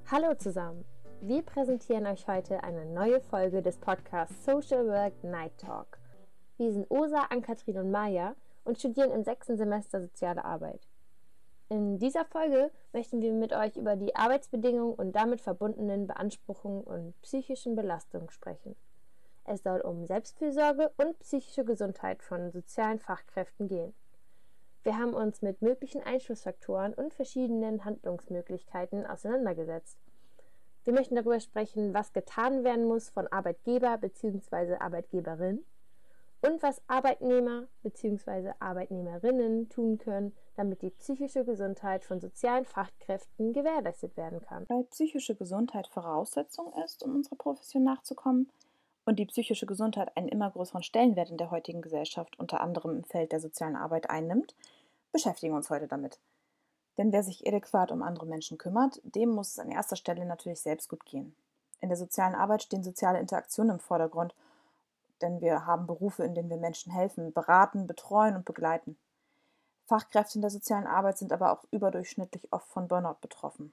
Hallo zusammen! Wir präsentieren euch heute eine neue Folge des Podcasts Social Work Night Talk. Wir sind Osa, Ann-Kathrin und Maja und studieren im 6. Semester Soziale Arbeit. In dieser Folge möchten wir mit euch über die Arbeitsbedingungen und damit verbundenen Beanspruchungen und psychischen Belastungen sprechen. Es soll um Selbstfürsorge und psychische Gesundheit von sozialen Fachkräften gehen. Wir haben uns mit möglichen Einflussfaktoren und verschiedenen Handlungsmöglichkeiten auseinandergesetzt. Wir möchten darüber sprechen, was getan werden muss von Arbeitgeber bzw. Arbeitgeberin und was Arbeitnehmer bzw. Arbeitnehmerinnen tun können, damit die psychische Gesundheit von sozialen Fachkräften gewährleistet werden kann. Weil psychische Gesundheit Voraussetzung ist, um unserer Profession nachzukommen und die psychische Gesundheit einen immer größeren Stellenwert in der heutigen Gesellschaft, unter anderem im Feld der sozialen Arbeit, einnimmt, beschäftigen wir uns heute damit. Denn wer sich adäquat um andere Menschen kümmert, dem muss es an erster Stelle natürlich selbst gut gehen. In der sozialen Arbeit stehen soziale Interaktionen im Vordergrund, denn wir haben Berufe, in denen wir Menschen helfen, beraten, betreuen und begleiten. Fachkräfte in der sozialen Arbeit sind aber auch überdurchschnittlich oft von Burnout betroffen.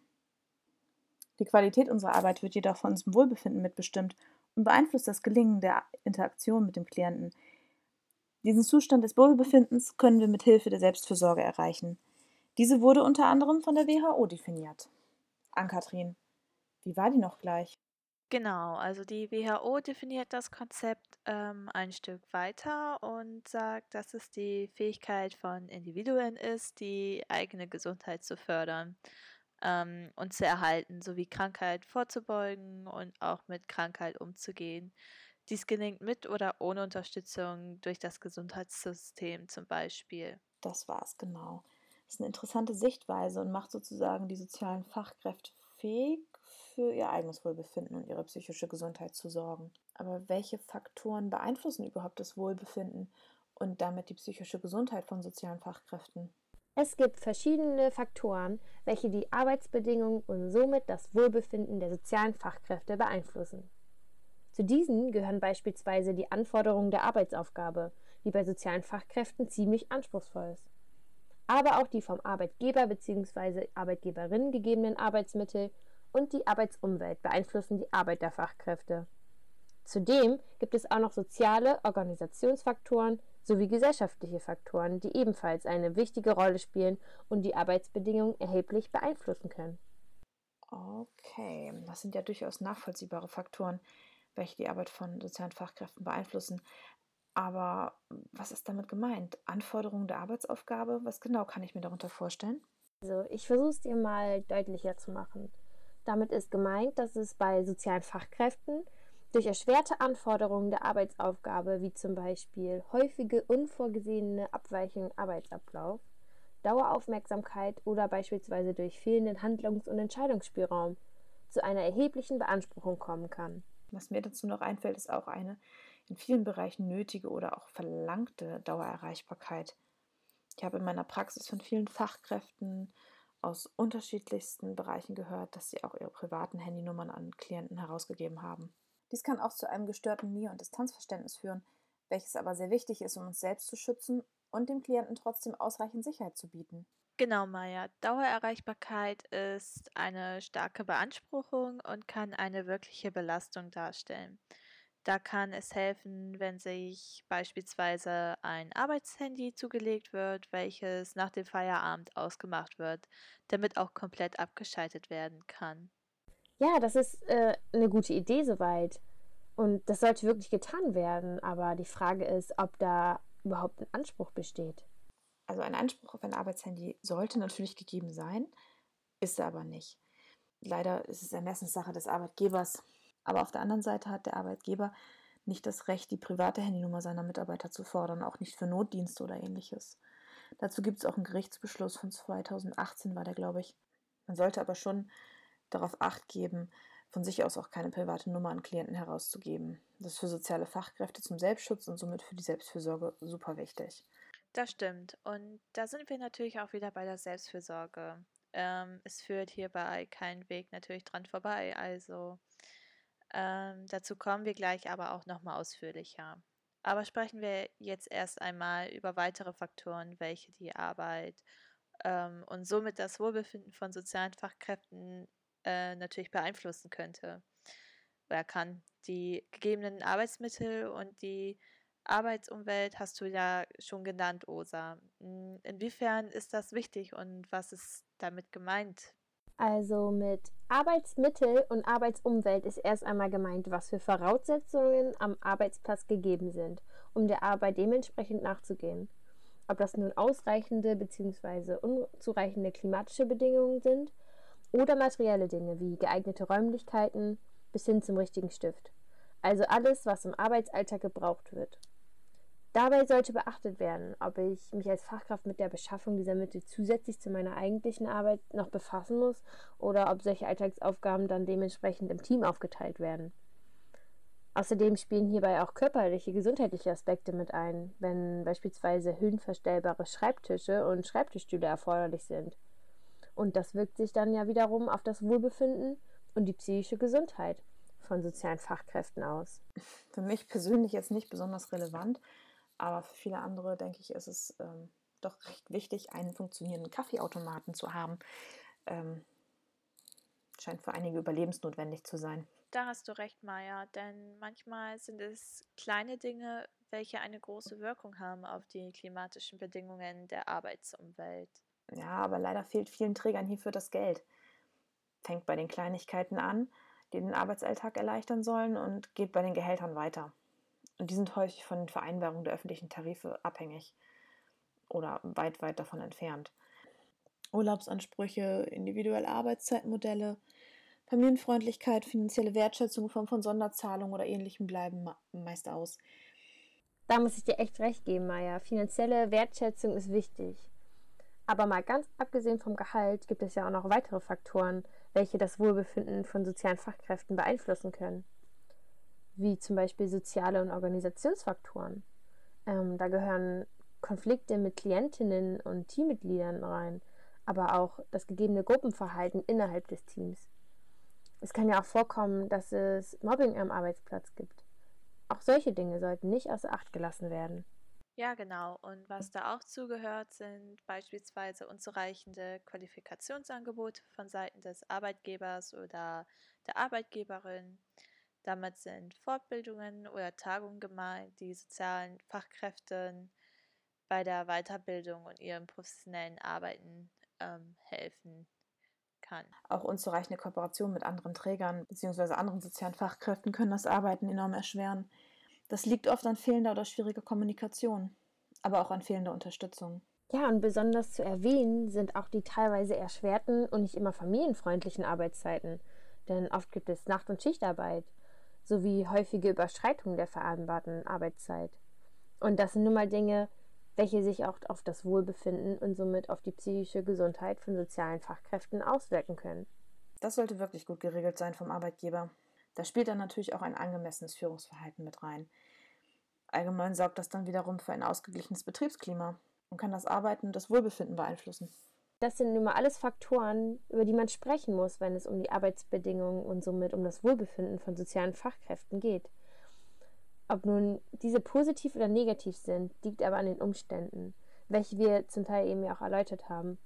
Die Qualität unserer Arbeit wird jedoch von unserem Wohlbefinden mitbestimmt und beeinflusst das Gelingen der Interaktion mit dem Klienten. Diesen Zustand des Wohlbefindens können wir mit Hilfe der Selbstfürsorge erreichen. Diese wurde unter anderem von der WHO definiert. Ann-Kathrin, wie war die noch gleich? Genau, also die WHO definiert das Konzept ein Stück weiter und sagt, dass es die Fähigkeit von Individuen ist, die eigene Gesundheit zu fördern und zu erhalten, sowie Krankheit vorzubeugen und auch mit Krankheit umzugehen. Dies gelingt mit oder ohne Unterstützung durch das Gesundheitssystem zum Beispiel. Das war es genau. Das ist eine interessante Sichtweise und macht sozusagen die sozialen Fachkräfte fähig, für ihr eigenes Wohlbefinden und ihre psychische Gesundheit zu sorgen. Aber welche Faktoren beeinflussen überhaupt das Wohlbefinden und damit die psychische Gesundheit von sozialen Fachkräften? Es gibt verschiedene Faktoren, welche die Arbeitsbedingungen und somit das Wohlbefinden der sozialen Fachkräfte beeinflussen. Zu diesen gehören beispielsweise die Anforderungen der Arbeitsaufgabe, die bei sozialen Fachkräften ziemlich anspruchsvoll ist. Aber auch die vom Arbeitgeber bzw. Arbeitgeberin gegebenen Arbeitsmittel und die Arbeitsumwelt beeinflussen die Arbeit der Fachkräfte. Zudem gibt es auch noch soziale Organisationsfaktoren sowie gesellschaftliche Faktoren, die ebenfalls eine wichtige Rolle spielen und die Arbeitsbedingungen erheblich beeinflussen können. Okay, das sind ja durchaus nachvollziehbare Faktoren, welche die Arbeit von sozialen Fachkräften beeinflussen. Aber was ist damit gemeint? Anforderungen der Arbeitsaufgabe? Was genau kann ich mir darunter vorstellen? Also ich versuche es dir mal deutlicher zu machen. Damit ist gemeint, dass es bei sozialen Fachkräften durch erschwerte Anforderungen der Arbeitsaufgabe, wie zum Beispiel häufige unvorgesehene Abweichungen im Arbeitsablauf, Daueraufmerksamkeit oder beispielsweise durch fehlenden Handlungs- und Entscheidungsspielraum zu einer erheblichen Beanspruchung kommen kann. Was mir dazu noch einfällt, ist auch eine in vielen Bereichen nötige oder auch verlangte Dauererreichbarkeit. Ich habe in meiner Praxis von vielen Fachkräften aus unterschiedlichsten Bereichen gehört, dass sie auch ihre privaten Handynummern an Klienten herausgegeben haben. Dies kann auch zu einem gestörten Nähe- und Distanzverständnis führen, welches aber sehr wichtig ist, um uns selbst zu schützen und dem Klienten trotzdem ausreichend Sicherheit zu bieten. Genau, Maja. Dauererreichbarkeit ist eine starke Beanspruchung und kann eine wirkliche Belastung darstellen. Da kann es helfen, wenn sich beispielsweise ein Arbeitshandy zugelegt wird, welches nach dem Feierabend ausgemacht wird, damit auch komplett abgeschaltet werden kann. Ja, das ist eine gute Idee soweit. Und das sollte wirklich getan werden. Aber die Frage ist, ob da überhaupt ein Anspruch besteht. Also ein Anspruch auf ein Arbeitshandy sollte natürlich gegeben sein, ist er aber nicht. Leider ist es Ermessenssache des Arbeitgebers. Aber auf der anderen Seite hat der Arbeitgeber nicht das Recht, die private Handynummer seiner Mitarbeiter zu fordern, auch nicht für Notdienste oder ähnliches. Dazu gibt es auch einen Gerichtsbeschluss von 2018, war der, glaube ich. Man sollte aber schon darauf Acht geben, von sich aus auch keine private Nummer an Klienten herauszugeben. Das ist für soziale Fachkräfte zum Selbstschutz und somit für die Selbstfürsorge super wichtig. Das stimmt. Und da sind wir natürlich auch wieder bei der Selbstfürsorge. Es führt hierbei kein Weg natürlich dran vorbei. Also dazu kommen wir gleich aber auch nochmal ausführlicher. Aber sprechen wir jetzt erst einmal über weitere Faktoren, welche die Arbeit und somit das Wohlbefinden von sozialen Fachkräften natürlich beeinflussen könnte oder kann. Die gegebenen Arbeitsmittel und die Arbeitsumwelt hast du ja schon genannt, Osa. Inwiefern ist das wichtig und was ist damit gemeint? Also mit Arbeitsmittel und Arbeitsumwelt ist erst einmal gemeint, was für Voraussetzungen am Arbeitsplatz gegeben sind, um der Arbeit dementsprechend nachzugehen. Ob das nun ausreichende bzw. unzureichende klimatische Bedingungen sind oder materielle Dinge wie geeignete Räumlichkeiten bis hin zum richtigen Stift. Also alles, was im Arbeitsalltag gebraucht wird. Dabei sollte beachtet werden, ob ich mich als Fachkraft mit der Beschaffung dieser Mittel zusätzlich zu meiner eigentlichen Arbeit noch befassen muss oder ob solche Alltagsaufgaben dann dementsprechend im Team aufgeteilt werden. Außerdem spielen hierbei auch körperliche, gesundheitliche Aspekte mit ein, wenn beispielsweise höhenverstellbare Schreibtische und Schreibtischstühle erforderlich sind. Und das wirkt sich dann ja wiederum auf das Wohlbefinden und die psychische Gesundheit von sozialen Fachkräften aus. Für mich persönlich jetzt nicht besonders relevant, aber für viele andere, denke ich, ist es doch recht wichtig, einen funktionierenden Kaffeeautomaten zu haben. Scheint für einige überlebensnotwendig zu sein. Da hast du recht, Maja, denn manchmal sind es kleine Dinge, welche eine große Wirkung haben auf die klimatischen Bedingungen der Arbeitsumwelt. Ja, aber leider fehlt vielen Trägern hierfür das Geld. Fängt bei den Kleinigkeiten an, die den Arbeitsalltag erleichtern sollen, und geht bei den Gehältern weiter. Und die sind häufig von den Vereinbarungen der öffentlichen Tarife abhängig oder weit, weit davon entfernt. Urlaubsansprüche, individuelle Arbeitszeitmodelle, Familienfreundlichkeit, finanzielle Wertschätzung in Form von Sonderzahlungen oder Ähnlichem bleiben meist aus. Da muss ich dir echt recht geben, Maja. Finanzielle Wertschätzung ist wichtig. Aber mal ganz abgesehen vom Gehalt gibt es ja auch noch weitere Faktoren, welche das Wohlbefinden von sozialen Fachkräften beeinflussen können. Wie zum Beispiel soziale und Organisationsfaktoren. Da gehören Konflikte mit Klientinnen und Teammitgliedern rein, aber auch das gegebene Gruppenverhalten innerhalb des Teams. Es kann ja auch vorkommen, dass es Mobbing am Arbeitsplatz gibt. Auch solche Dinge sollten nicht außer Acht gelassen werden. Ja, genau. Und was da auch zugehört, sind beispielsweise unzureichende Qualifikationsangebote von Seiten des Arbeitgebers oder der Arbeitgeberin. Damit sind Fortbildungen oder Tagungen gemeint, die sozialen Fachkräften bei der Weiterbildung und ihrem professionellen Arbeiten helfen kann. Auch unzureichende Kooperation mit anderen Trägern bzw. anderen sozialen Fachkräften können das Arbeiten enorm erschweren. Das liegt oft an fehlender oder schwieriger Kommunikation, aber auch an fehlender Unterstützung. Ja, und besonders zu erwähnen sind auch die teilweise erschwerten und nicht immer familienfreundlichen Arbeitszeiten. Denn oft gibt es Nacht- und Schichtarbeit sowie häufige Überschreitungen der vereinbarten Arbeitszeit. Und das sind nun mal Dinge, welche sich auch auf das Wohlbefinden und somit auf die psychische Gesundheit von sozialen Fachkräften auswirken können. Das sollte wirklich gut geregelt sein vom Arbeitgeber. Da spielt dann natürlich auch ein angemessenes Führungsverhalten mit rein. Allgemein sorgt das dann wiederum für ein ausgeglichenes Betriebsklima und kann das Arbeiten und das Wohlbefinden beeinflussen. Das sind nun mal alles Faktoren, über die man sprechen muss, wenn es um die Arbeitsbedingungen und somit um das Wohlbefinden von sozialen Fachkräften geht. Ob nun diese positiv oder negativ sind, liegt aber an den Umständen, welche wir zum Teil eben ja auch erläutert haben.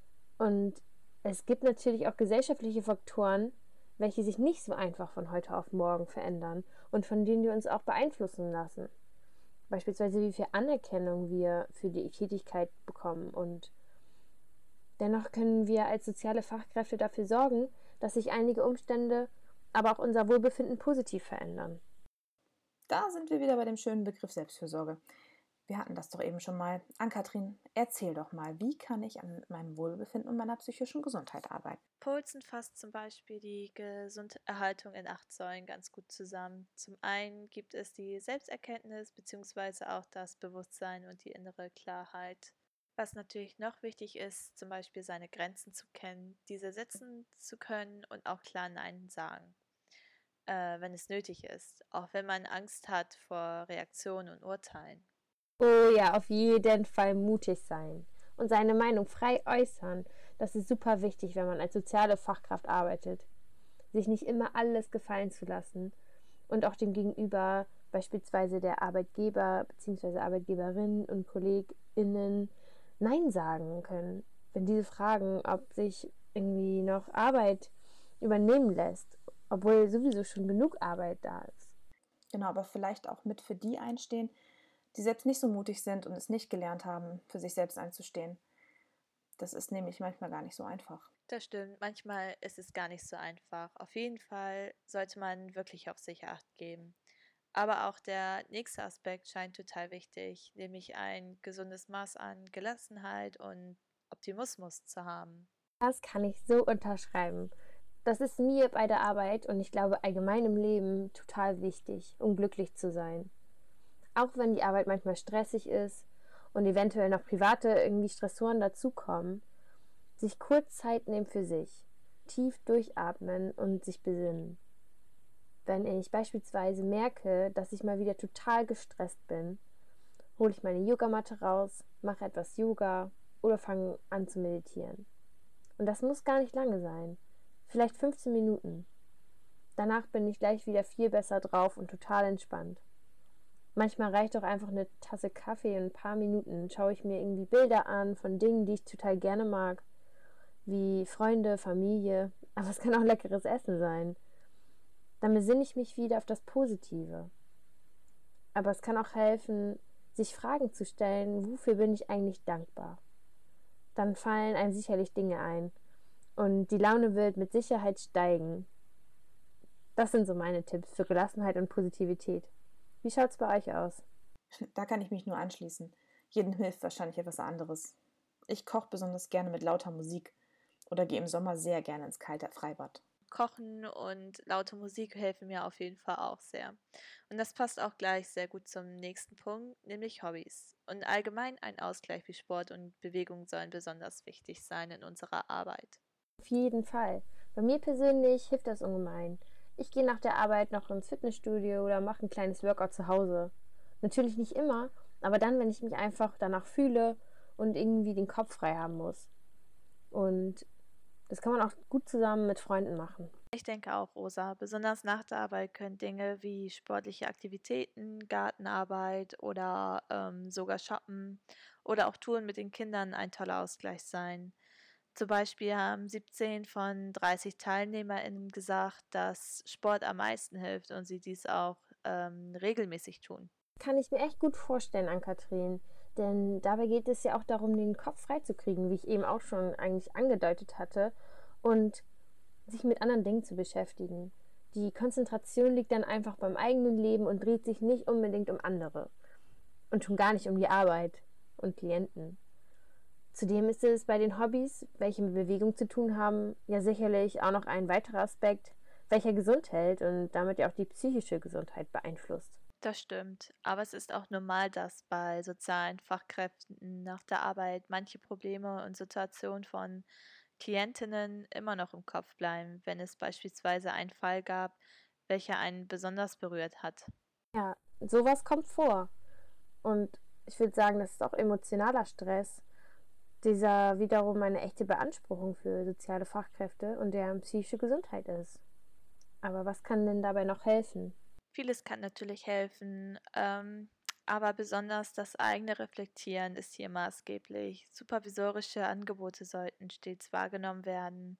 Und es gibt natürlich auch gesellschaftliche Faktoren, welche sich nicht so einfach von heute auf morgen verändern und von denen wir uns auch beeinflussen lassen. Beispielsweise wie viel Anerkennung wir für die Tätigkeit bekommen, und dennoch können wir als soziale Fachkräfte dafür sorgen, dass sich einige Umstände, aber auch unser Wohlbefinden positiv verändern. Da sind wir wieder bei dem schönen Begriff Selbstfürsorge. Wir hatten das doch eben schon mal. Ann-Kathrin, erzähl doch mal, wie kann ich an meinem Wohlbefinden und meiner psychischen Gesundheit arbeiten? Poulsen fasst zum Beispiel die Gesunderhaltung in 8 Säulen ganz gut zusammen. Zum einen gibt es die Selbsterkenntnis bzw. auch das Bewusstsein und die innere Klarheit. Was natürlich noch wichtig ist, zum Beispiel seine Grenzen zu kennen, diese setzen zu können und auch klar Nein sagen, wenn es nötig ist, auch wenn man Angst hat vor Reaktionen und Urteilen. Oh ja, auf jeden Fall mutig sein und seine Meinung frei äußern. Das ist super wichtig, wenn man als soziale Fachkraft arbeitet. Sich nicht immer alles gefallen zu lassen und auch dem Gegenüber, beispielsweise der Arbeitgeber bzw. Arbeitgeberinnen und KollegInnen, Nein sagen können, wenn diese fragen, ob sich irgendwie noch Arbeit übernehmen lässt, obwohl sowieso schon genug Arbeit da ist. Genau, aber vielleicht auch mit für die einstehen, die selbst nicht so mutig sind und es nicht gelernt haben, für sich selbst einzustehen. Das ist nämlich manchmal gar nicht so einfach. Das stimmt, manchmal ist es gar nicht so einfach. Auf jeden Fall sollte man wirklich auf sich Acht geben. Aber auch der nächste Aspekt scheint total wichtig, nämlich ein gesundes Maß an Gelassenheit und Optimismus zu haben. Das kann ich so unterschreiben. Das ist mir bei der Arbeit und ich glaube allgemein im Leben total wichtig, um glücklich zu sein. Auch wenn die Arbeit manchmal stressig ist und eventuell noch private irgendwie Stressoren dazukommen, sich kurz Zeit nehmen für sich, tief durchatmen und sich besinnen. Wenn ich beispielsweise merke, dass ich mal wieder total gestresst bin, hole ich meine Yogamatte raus, mache etwas Yoga oder fange an zu meditieren. Und das muss gar nicht lange sein, vielleicht 15 Minuten. Danach bin ich gleich wieder viel besser drauf und total entspannt. Manchmal reicht auch einfach eine Tasse Kaffee und ein paar Minuten schaue ich mir irgendwie Bilder an von Dingen, die ich total gerne mag, wie Freunde, Familie, aber es kann auch leckeres Essen sein. Dann besinne ich mich wieder auf das Positive. Aber es kann auch helfen, sich Fragen zu stellen, wofür bin ich eigentlich dankbar? Dann fallen einem sicherlich Dinge ein und die Laune wird mit Sicherheit steigen. Das sind so meine Tipps für Gelassenheit und Positivität. Wie schaut's bei euch aus? Da kann ich mich nur anschließen. Jedem hilft wahrscheinlich etwas anderes. Ich koche besonders gerne mit lauter Musik oder gehe im Sommer sehr gerne ins kalte Freibad. Kochen und laute Musik helfen mir auf jeden Fall auch sehr. Und das passt auch gleich sehr gut zum nächsten Punkt, nämlich Hobbys. Und allgemein ein Ausgleich wie Sport und Bewegung sollen besonders wichtig sein in unserer Arbeit. Auf jeden Fall. Bei mir persönlich hilft das ungemein. Ich gehe nach der Arbeit noch ins Fitnessstudio oder mache ein kleines Workout zu Hause. Natürlich nicht immer, aber dann, wenn ich mich einfach danach fühle und irgendwie den Kopf frei haben muss. Und das kann man auch gut zusammen mit Freunden machen. Ich denke auch, Rosa, besonders nach der Arbeit können Dinge wie sportliche Aktivitäten, Gartenarbeit oder sogar Shoppen oder auch Touren mit den Kindern ein toller Ausgleich sein. Zum Beispiel haben 17 von 30 TeilnehmerInnen gesagt, dass Sport am meisten hilft und sie dies auch regelmäßig tun. Kann ich mir echt gut vorstellen, Ann-Kathrin. Denn dabei geht es ja auch darum, den Kopf freizukriegen, wie ich eben auch schon eigentlich angedeutet hatte. Und sich mit anderen Dingen zu beschäftigen. Die Konzentration liegt dann einfach beim eigenen Leben und dreht sich nicht unbedingt um andere. Und schon gar nicht um die Arbeit und Klienten. Zudem ist es bei den Hobbys, welche mit Bewegung zu tun haben, ja sicherlich auch noch ein weiterer Aspekt, welcher gesund hält und damit ja auch die psychische Gesundheit beeinflusst. Das stimmt, aber es ist auch normal, dass bei sozialen Fachkräften nach der Arbeit manche Probleme und Situationen von Klientinnen immer noch im Kopf bleiben, wenn es beispielsweise einen Fall gab, welcher einen besonders berührt hat. Ja, sowas kommt vor. Und ich würde sagen, das ist auch emotionaler Stress, dieser wiederum eine echte Beanspruchung für soziale Fachkräfte und deren psychische Gesundheit ist. Aber was kann denn dabei noch helfen? Vieles kann natürlich helfen, aber besonders das eigene Reflektieren ist hier maßgeblich. Supervisorische Angebote sollten stets wahrgenommen werden,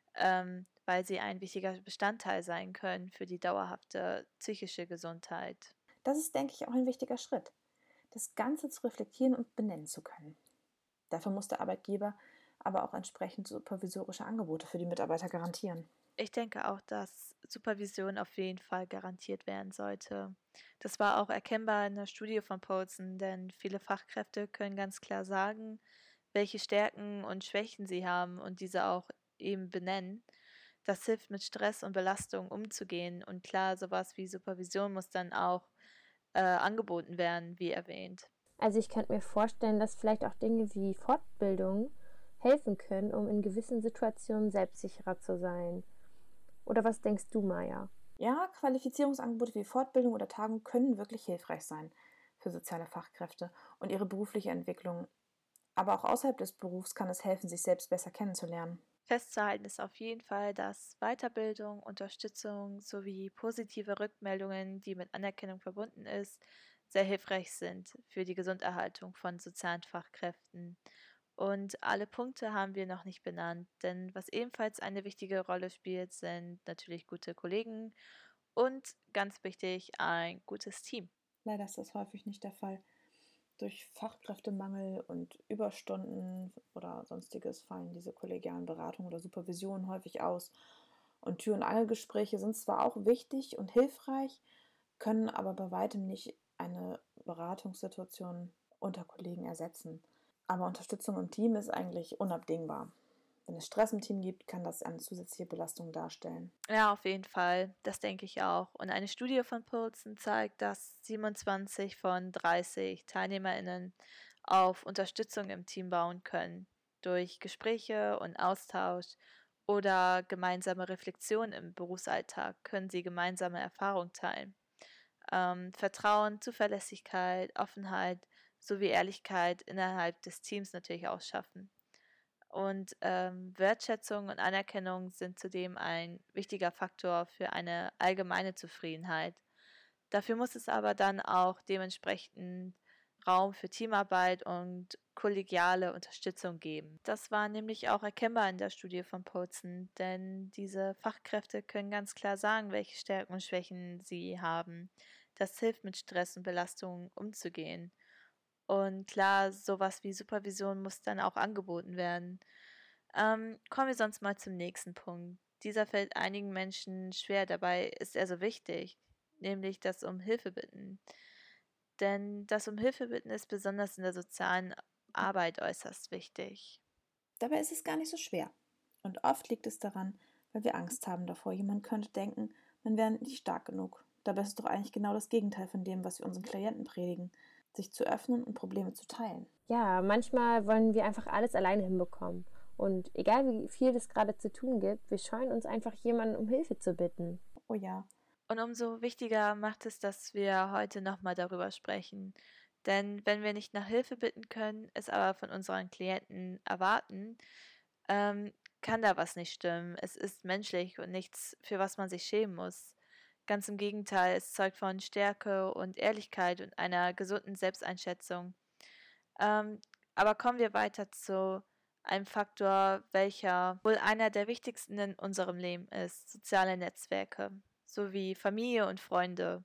weil sie ein wichtiger Bestandteil sein können für die dauerhafte psychische Gesundheit. Das ist, denke ich, auch ein wichtiger Schritt, das Ganze zu reflektieren und benennen zu können. Dafür muss der Arbeitgeber aber auch entsprechend supervisorische Angebote für die Mitarbeiter garantieren. Ich denke auch, dass Supervision auf jeden Fall garantiert werden sollte. Das war auch erkennbar in der Studie von Paulson, denn viele Fachkräfte können ganz klar sagen, welche Stärken und Schwächen sie haben und diese auch eben benennen. Das hilft, mit Stress und Belastung umzugehen. Und klar, sowas wie Supervision muss dann auch angeboten werden, wie erwähnt. Also ich könnte mir vorstellen, dass vielleicht auch Dinge wie Fortbildung helfen können, um in gewissen Situationen selbstsicherer zu sein. Oder was denkst du, Maja? Ja, Qualifizierungsangebote wie Fortbildung oder Tagung können wirklich hilfreich sein für soziale Fachkräfte und ihre berufliche Entwicklung. Aber auch außerhalb des Berufs kann es helfen, sich selbst besser kennenzulernen. Festzuhalten ist auf jeden Fall, dass Weiterbildung, Unterstützung sowie positive Rückmeldungen, die mit Anerkennung verbunden ist, sehr hilfreich sind für die Gesunderhaltung von sozialen Fachkräften. Und alle Punkte haben wir noch nicht benannt, denn was ebenfalls eine wichtige Rolle spielt, sind natürlich gute Kollegen und ganz wichtig, ein gutes Team. Leider ist das häufig nicht der Fall. Durch Fachkräftemangel und Überstunden oder sonstiges fallen diese kollegialen Beratungen oder Supervisionen häufig aus. Und Tür- und Angelgespräche sind zwar auch wichtig und hilfreich, können aber bei weitem nicht eine Beratungssituation unter Kollegen ersetzen. Aber Unterstützung im Team ist eigentlich unabdingbar. Wenn es Stress im Team gibt, kann das eine zusätzliche Belastung darstellen. Ja, auf jeden Fall. Das denke ich auch. Und eine Studie von Pilzen zeigt, dass 27 von 30 TeilnehmerInnen auf Unterstützung im Team bauen können. Durch Gespräche und Austausch oder gemeinsame Reflexion im Berufsalltag können sie gemeinsame Erfahrungen teilen. Vertrauen, Zuverlässigkeit, Offenheit sowie Ehrlichkeit innerhalb des Teams natürlich auch schaffen. Und Wertschätzung und Anerkennung sind zudem ein wichtiger Faktor für eine allgemeine Zufriedenheit. Dafür muss es aber dann auch dementsprechend Raum für Teamarbeit und kollegiale Unterstützung geben. Das war nämlich auch erkennbar in der Studie von Polson, denn diese Fachkräfte können ganz klar sagen, welche Stärken und Schwächen sie haben. Das hilft, mit Stress und Belastungen umzugehen. Und klar, sowas wie Supervision muss dann auch angeboten werden. Kommen wir sonst mal zum nächsten Punkt. Dieser fällt einigen Menschen schwer, dabei ist er so wichtig, nämlich das um Hilfe bitten. Denn das um Hilfe bitten ist besonders in der sozialen Arbeit äußerst wichtig. Dabei ist es gar nicht so schwer. Und oft liegt es daran, weil wir Angst haben davor. Jemand könnte denken, man wäre nicht stark genug. Dabei ist es doch eigentlich genau das Gegenteil von dem, was wir unseren Klienten predigen. Sich zu öffnen und Probleme zu teilen. Ja, manchmal wollen wir einfach alles alleine hinbekommen. Und egal wie viel es gerade zu tun gibt, wir scheuen uns einfach jemanden um Hilfe zu bitten. Oh ja. Und umso wichtiger macht es, dass wir heute nochmal darüber sprechen. Denn wenn wir nicht nach Hilfe bitten können, es aber von unseren Klienten erwarten, kann da was nicht stimmen. Es ist menschlich und nichts, für was man sich schämen muss. Ganz im Gegenteil, es zeugt von Stärke und Ehrlichkeit und einer gesunden Selbsteinschätzung. Ähm, aber kommen wir weiter zu einem Faktor, welcher wohl einer der wichtigsten in unserem Leben ist: soziale Netzwerke sowie Familie und Freunde.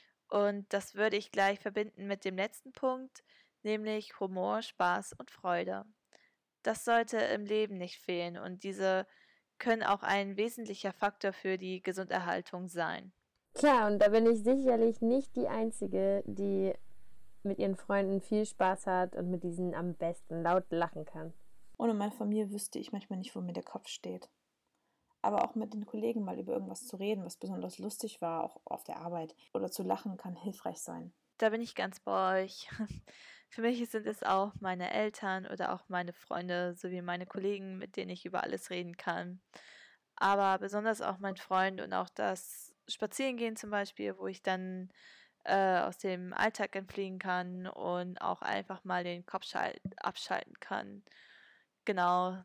Und das würde ich gleich verbinden mit dem letzten Punkt, nämlich Humor, Spaß und Freude. Das sollte im Leben nicht fehlen und diese können auch ein wesentlicher Faktor für die Gesunderhaltung sein. Klar, und da bin ich sicherlich nicht die Einzige, die mit ihren Freunden viel Spaß hat und mit diesen am besten laut lachen kann. Ohne meine Familie wüsste ich manchmal nicht, wo mir der Kopf steht. Aber auch mit den Kollegen mal über irgendwas zu reden, was besonders lustig war, auch auf der Arbeit, oder zu lachen, kann hilfreich sein. Da bin ich ganz bei euch. Für mich sind es auch meine Eltern oder auch meine Freunde sowie meine Kollegen, mit denen ich über alles reden kann. Aber besonders auch mein Freund und auch das Spazierengehen zum Beispiel, wo ich dann aus dem Alltag entfliehen kann und auch einfach mal den Kopf abschalten kann. Genau,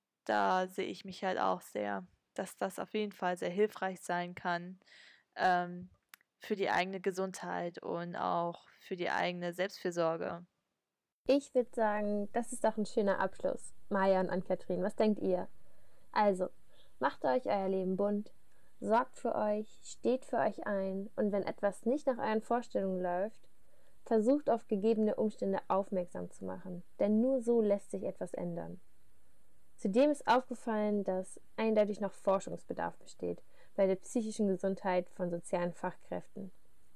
da sehe ich mich halt auch sehr, dass das auf jeden Fall sehr hilfreich sein kann, ähm, für die eigene Gesundheit und auch für die eigene Selbstfürsorge. Ich würde sagen, das ist doch ein schöner Abschluss. Maja und Ann-Kathrin, was denkt ihr? Also, macht euch euer Leben bunt, sorgt für euch, steht für euch ein und wenn etwas nicht nach euren Vorstellungen läuft, versucht auf gegebene Umstände aufmerksam zu machen, denn nur so lässt sich etwas ändern. Zudem ist aufgefallen, dass eindeutig noch Forschungsbedarf besteht bei der psychischen Gesundheit von sozialen Fachkräften.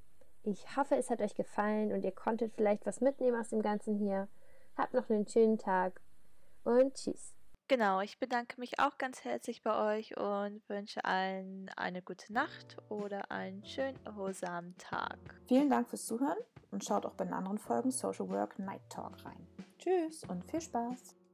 Ich hoffe, es hat euch gefallen und ihr konntet vielleicht was mitnehmen aus dem Ganzen hier. Habt noch einen schönen Tag und tschüss. Genau, ich bedanke mich auch ganz herzlich bei euch und wünsche allen eine gute Nacht oder einen schönen, erholsamen Tag. Vielen Dank fürs Zuhören und schaut auch bei den anderen Folgen Social Work Night Talk rein. Tschüss und viel Spaß!